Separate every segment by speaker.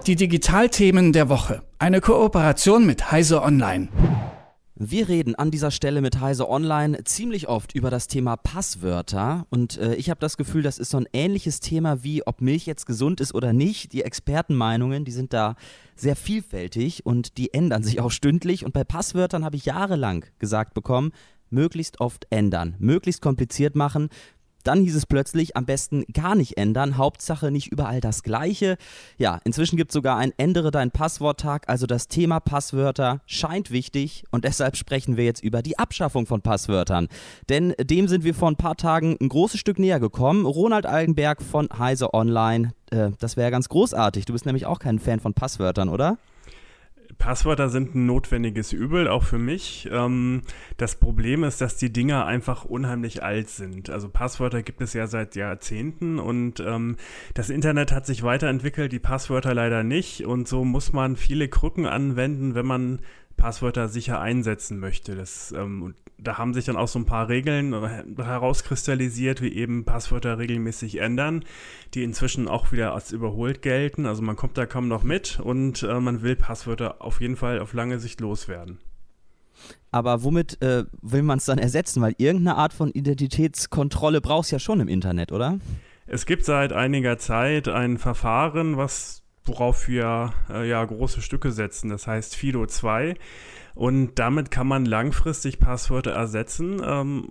Speaker 1: Die Digitalthemen der Woche. Eine Kooperation mit Heise Online.
Speaker 2: Wir reden an dieser Stelle mit Heise Online ziemlich oft über das Thema Passwörter und ich habe das Gefühl, das ist so ein ähnliches Thema wie, ob Milch jetzt gesund ist oder nicht. Die Expertenmeinungen, die sind da sehr vielfältig und die ändern sich auch stündlich und bei Passwörtern habe ich jahrelang gesagt bekommen, möglichst oft ändern, möglichst kompliziert machen. Dann hieß es plötzlich, am besten gar nicht ändern, Hauptsache nicht überall das Gleiche. Ja, inzwischen gibt es sogar einen Ändere dein Passwort-Tag, also das Thema Passwörter scheint wichtig und deshalb sprechen wir jetzt über die Abschaffung von Passwörtern. Denn dem sind wir vor ein paar Tagen ein großes Stück näher gekommen. Ronald Algenberg von Heise Online, das wäre ja ganz großartig. Du bist nämlich auch kein Fan von Passwörtern, oder?
Speaker 3: Passwörter sind ein notwendiges Übel, auch für mich. Das Problem ist, dass die Dinger einfach unheimlich alt sind. Also Passwörter gibt es ja seit Jahrzehnten und das Internet hat sich weiterentwickelt, die Passwörter leider nicht. Und so muss man viele Krücken anwenden, wenn man Passwörter sicher einsetzen möchte. Da haben sich dann auch so ein paar Regeln herauskristallisiert, wie eben Passwörter regelmäßig ändern, die inzwischen auch wieder als überholt gelten. Also man kommt da kaum noch mit und man will Passwörter auf jeden Fall auf lange Sicht loswerden.
Speaker 2: Aber womit will man es dann ersetzen? Weil irgendeine Art von Identitätskontrolle braucht es ja schon im Internet, oder?
Speaker 3: Es gibt seit einiger Zeit ein Verfahren, worauf wir große Stücke setzen. Das heißt FIDO2. Und damit kann man langfristig Passwörter ersetzen.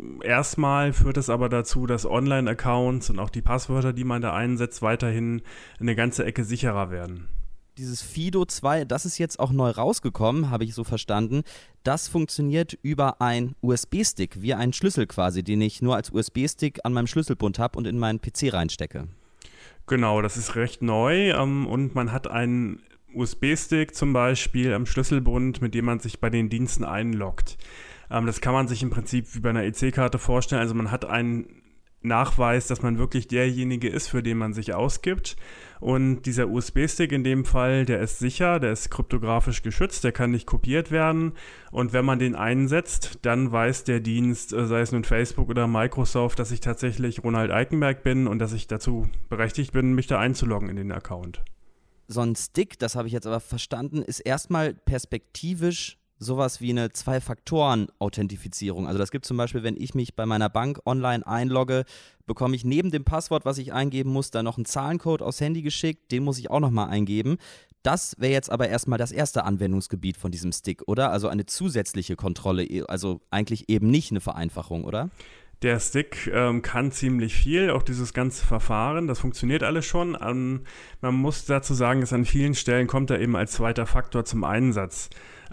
Speaker 3: Erstmal führt es aber dazu, dass Online-Accounts und auch die Passwörter, die man da einsetzt, weiterhin eine ganze Ecke sicherer werden.
Speaker 2: Dieses FIDO2, das ist jetzt auch neu rausgekommen, habe ich so verstanden. Das funktioniert über einen USB-Stick, wie ein Schlüssel quasi, den ich nur als USB-Stick an meinem Schlüsselbund habe und in meinen PC reinstecke.
Speaker 3: Genau, das ist recht neu und man hat einen USB-Stick zum Beispiel am Schlüsselbund, mit dem man sich bei den Diensten einloggt. Das kann man sich im Prinzip wie bei einer EC-Karte vorstellen. Also man hat einen Nachweis, dass man wirklich derjenige ist, für den man sich ausgibt. Und dieser USB-Stick in dem Fall, der ist sicher, der ist kryptografisch geschützt, der kann nicht kopiert werden. Und wenn man den einsetzt, dann weiß der Dienst, sei es nun Facebook oder Microsoft, dass ich tatsächlich Ronald Algenberg bin und dass ich dazu berechtigt bin, mich da einzuloggen in den Account.
Speaker 2: So ein Stick, das habe ich jetzt aber verstanden, ist erstmal perspektivisch sowas wie eine Zwei-Faktoren-Authentifizierung. Also das gibt zum Beispiel, wenn ich mich bei meiner Bank online einlogge, bekomme ich neben dem Passwort, was ich eingeben muss, dann noch einen Zahlencode aufs Handy geschickt, den muss ich auch nochmal eingeben. Das wäre jetzt aber erstmal das erste Anwendungsgebiet von diesem Stick, oder? Also eine zusätzliche Kontrolle, also eigentlich eben nicht eine Vereinfachung, oder?
Speaker 3: Der Stick kann ziemlich viel, auch dieses ganze Verfahren, das funktioniert alles schon. Man muss dazu sagen, dass an vielen Stellen kommt er eben als zweiter Faktor zum Einsatz.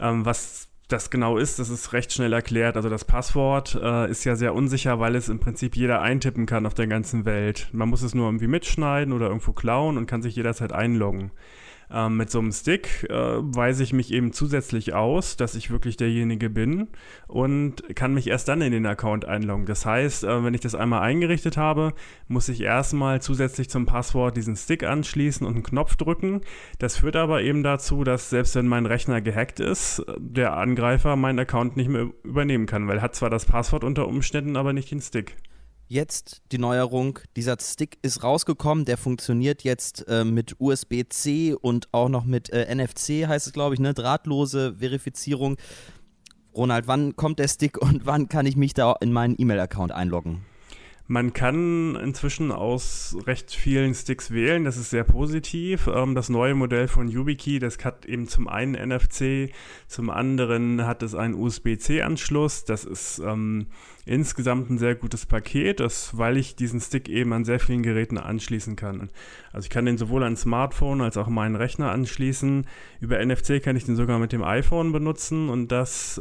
Speaker 3: Was das genau ist, das ist recht schnell erklärt. Also das Passwort ist ja sehr unsicher, weil es im Prinzip jeder eintippen kann auf der ganzen Welt. Man muss es nur irgendwie mitschneiden oder irgendwo klauen und kann sich jederzeit einloggen. Mit so einem Stick weise ich mich eben zusätzlich aus, dass ich wirklich derjenige bin und kann mich erst dann in den Account einloggen. Das heißt, wenn ich das einmal eingerichtet habe, muss ich erstmal zusätzlich zum Passwort diesen Stick anschließen und einen Knopf drücken. Das führt aber eben dazu, dass selbst wenn mein Rechner gehackt ist, der Angreifer meinen Account nicht mehr übernehmen kann, weil er hat zwar das Passwort unter Umständen, aber nicht den Stick.
Speaker 2: Jetzt die Neuerung, dieser Stick ist rausgekommen, der funktioniert jetzt mit USB-C und auch noch mit NFC, heißt es glaube ich, ne? Drahtlose Verifizierung. Ronald, wann kommt der Stick und wann kann ich mich da in meinen E-Mail-Account einloggen?
Speaker 3: Man kann inzwischen aus recht vielen Sticks wählen, das ist sehr positiv. Das neue Modell von YubiKey, das hat eben zum einen NFC, zum anderen hat es einen USB-C-Anschluss. Das ist insgesamt ein sehr gutes Paket, weil ich diesen Stick eben an sehr vielen Geräten anschließen kann. Also ich kann den sowohl an Smartphone als auch an meinen Rechner anschließen. Über NFC kann ich den sogar mit dem iPhone benutzen und das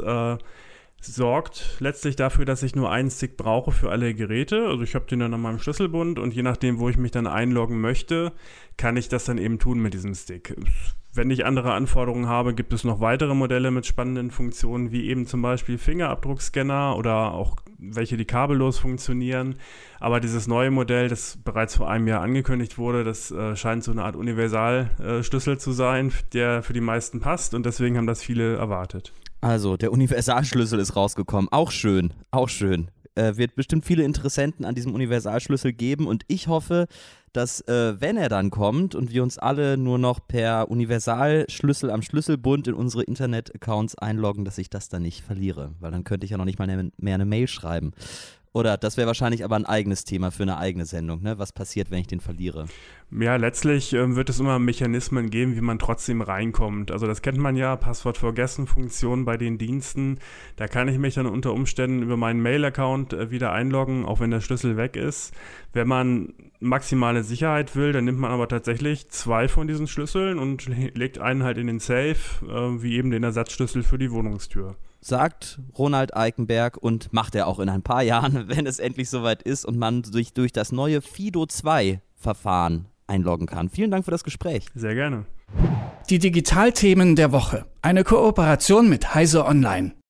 Speaker 3: sorgt letztlich dafür, dass ich nur einen Stick brauche für alle Geräte. Also ich habe den dann an meinem Schlüsselbund und je nachdem, wo ich mich dann einloggen möchte, kann ich das dann eben tun mit diesem Stick. Wenn ich andere Anforderungen habe, gibt es noch weitere Modelle mit spannenden Funktionen, wie eben zum Beispiel Fingerabdruckscanner oder auch welche, die kabellos funktionieren. Aber dieses neue Modell, das bereits vor einem Jahr angekündigt wurde, das scheint so eine Art Universalschlüssel zu sein, der für die meisten passt und deswegen haben das viele erwartet.
Speaker 2: Also, der Universalschlüssel ist rausgekommen. Auch schön, auch schön. wird bestimmt viele Interessenten an diesem Universalschlüssel geben und ich hoffe, dass wenn er dann kommt und wir uns alle nur noch per Universalschlüssel am Schlüsselbund in unsere Internet-Accounts einloggen, dass ich das dann nicht verliere, weil dann könnte ich ja noch nicht mal mehr eine Mail schreiben. Oder das wäre wahrscheinlich aber ein eigenes Thema für eine eigene Sendung, ne? Was passiert, wenn ich den verliere?
Speaker 3: Ja, letztlich wird es immer Mechanismen geben, wie man trotzdem reinkommt. Also das kennt man ja, Passwort-Vergessen-Funktion bei den Diensten. Da kann ich mich dann unter Umständen über meinen Mail-Account wieder einloggen, auch wenn der Schlüssel weg ist. Wenn man maximale Sicherheit will, dann nimmt man aber tatsächlich 2 von diesen Schlüsseln und legt einen halt in den Safe, wie eben den Ersatzschlüssel für die Wohnungstür.
Speaker 2: Sagt Ronald Eikenberg und macht er auch in ein paar Jahren, wenn es endlich soweit ist und man sich durch das neue FIDO2-Verfahren einloggen kann. Vielen Dank für das Gespräch.
Speaker 3: Sehr gerne.
Speaker 1: Die Digitalthemen der Woche. Eine Kooperation mit Heise Online.